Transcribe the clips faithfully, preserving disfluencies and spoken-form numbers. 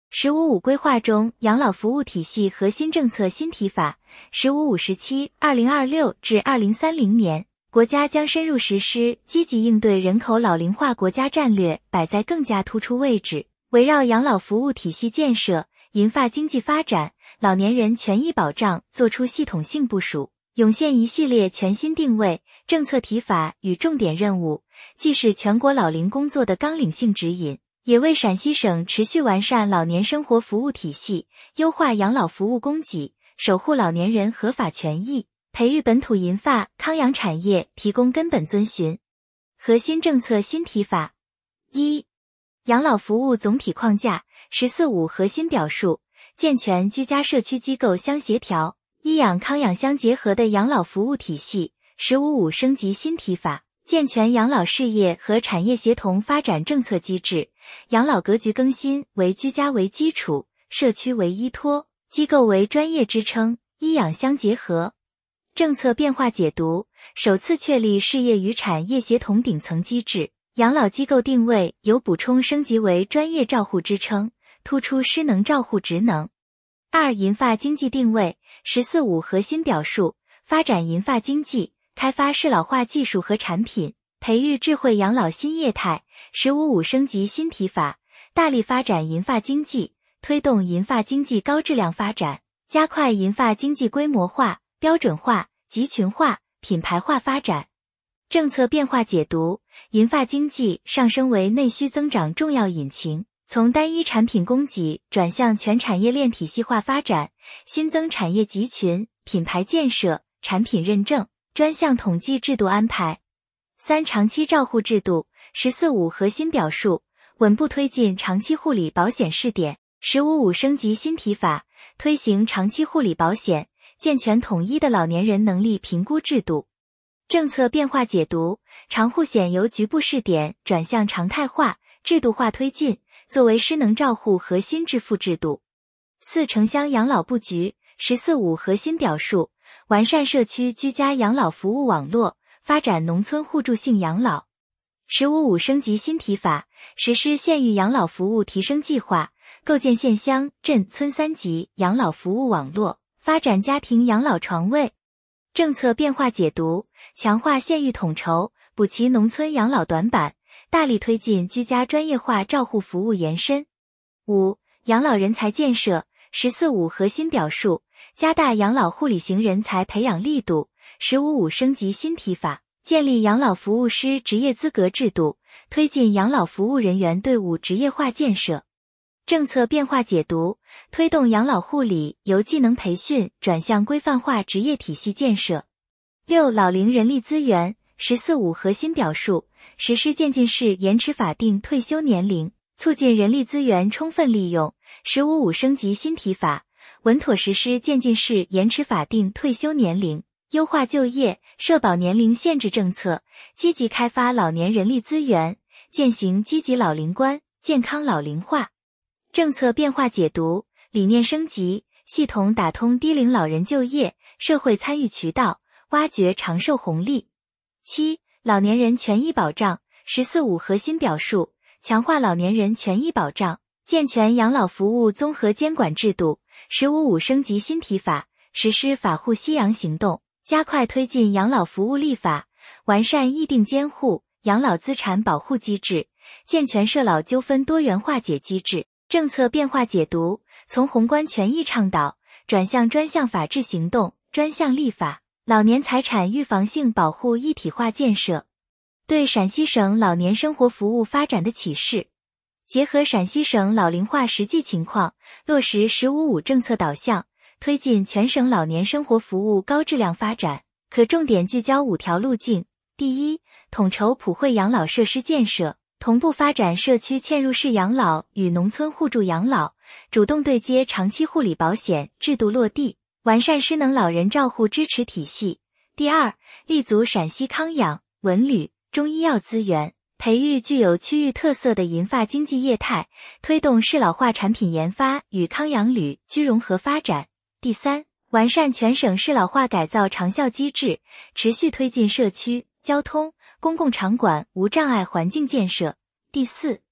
十五五规划中养老服务体系核心政策新提法，十五五时期 二零二六至二零三零年，国家将深入实施积极应对人口老龄化国家战略摆在更加突出位置，围绕养老服务体系建设、银发经济发展、老年人权益保障作出系统性部署，涌现一系列全新定位、政策提法与重点任务，既是全国老龄工作的纲领性指引，也为陕西省持续完善老年生活服务体系、优化养老服务供给、守护老年人合法权益、培育本土银发康养产业提供根本遵循。核心政策新提法：一、养老服务总体框架，十四五核心表述，健全居家社区机构相协调、医养康养相结合的养老服务体系，十五五升级新提法，健全养老事业和产业协同发展政策机制，养老格局更新为居家为基础，社区为依托，机构为专业支撑，医养相结合。政策变化解读，首次确立事业与产业协同顶层机制，养老机构定位由补充升级为专业照护支撑，突出失能照护职能。二、银发经济定位，十四五核心表述，发展银发经济，开发适老化技术和产品，培育智慧养老新业态，十五五升级新提法，大力发展银发经济，推动银发经济高质量发展，加快银发经济规模化、标准化、集群化、品牌化发展。政策变化解读，银发经济上升为内需增长重要引擎，从单一产品供给转向全产业链体系化发展，新增产业集群、品牌建设、产品认证、专项统计制度安排。三、长期照护制度，十四五核心表述，稳步推进长期护理保险试点，十五五升级新提法，推行长期护理保险，健全统一的老年人能力评估制度。政策变化解读，长护险由局部试点转向常态化、制度化推进，作为失能照护核心支付制度。四、城乡养老布局，十四五核心表述，完善社区居家养老服务网络，发展农村互助性养老。十五五升级新提法，实施县域养老服务提升计划，构建县乡镇村三级养老服务网络，发展家庭养老床位。政策变化解读，强化县域统筹，补齐农村养老短板，大力推进居家专业化照护服务延伸。五、养老人才建设，十四五核心表述，加大养老护理型人才培养力度，十五五升级新提法，建立养老服务师职业资格制度，推进养老服务人员队伍职业化建设。政策变化解读，推动养老护理由技能培训转向规范化职业体系建设。六、老龄人力资源，十四五核心表述，实施渐进式延迟法定退休年龄，促进人力资源充分利用，十五五升级新提法，稳妥实施渐进式延迟法定退休年龄，优化就业、社保年龄限制政策，积极开发老年人力资源，践行积极老龄观、健康老龄化。政策变化解读，理念升级，系统打通低龄老人就业、社会参与渠道，挖掘长寿红利。七、老年人权益保障，十四五核心表述，强化老年人权益保障，健全养老服务综合监管制度，十五五升级新提法，实施法护夕阳行动，加快推进养老服务立法，完善议定监护、养老资产保护机制，健全涉老纠纷多元化解机制。政策变化解读，从宏观权益倡导转向专项法治行动、专项立法，老年财产预防性保护一体化建设。对陕西省老年生活服务发展的启示，结合陕西省老龄化实际情况，落实十五五政策导向，推进全省老年生活服务高质量发展，可重点聚焦五条路径。第一，统筹普惠养老设施建设，同步发展社区嵌入式养老与农村互助养老，主动对接长期护理保险制度落地，完善失能老人照护支持体系。第二，立足陕西康养、文旅、中医药资源，培育具有区域特色的银发经济业态，推动适老化产品研发与康养旅居融合发展。第三，完善全省适老化改造长效机制，持续推进社区、交通、公共场馆无障碍环境建设。第四，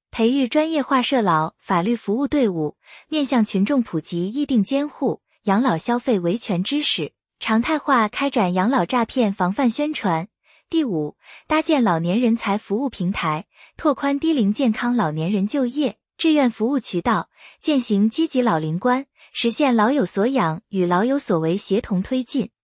培育专业化社老法律服务队伍，面向群众普及议定监护、养老消费维权知识，常态化开展养老诈骗防范宣传。第五，搭建老年人才服务平台，拓宽低龄健康老年人就业、志愿服务渠道，践行积极老龄观，实现老有所养与老有所为协同推进。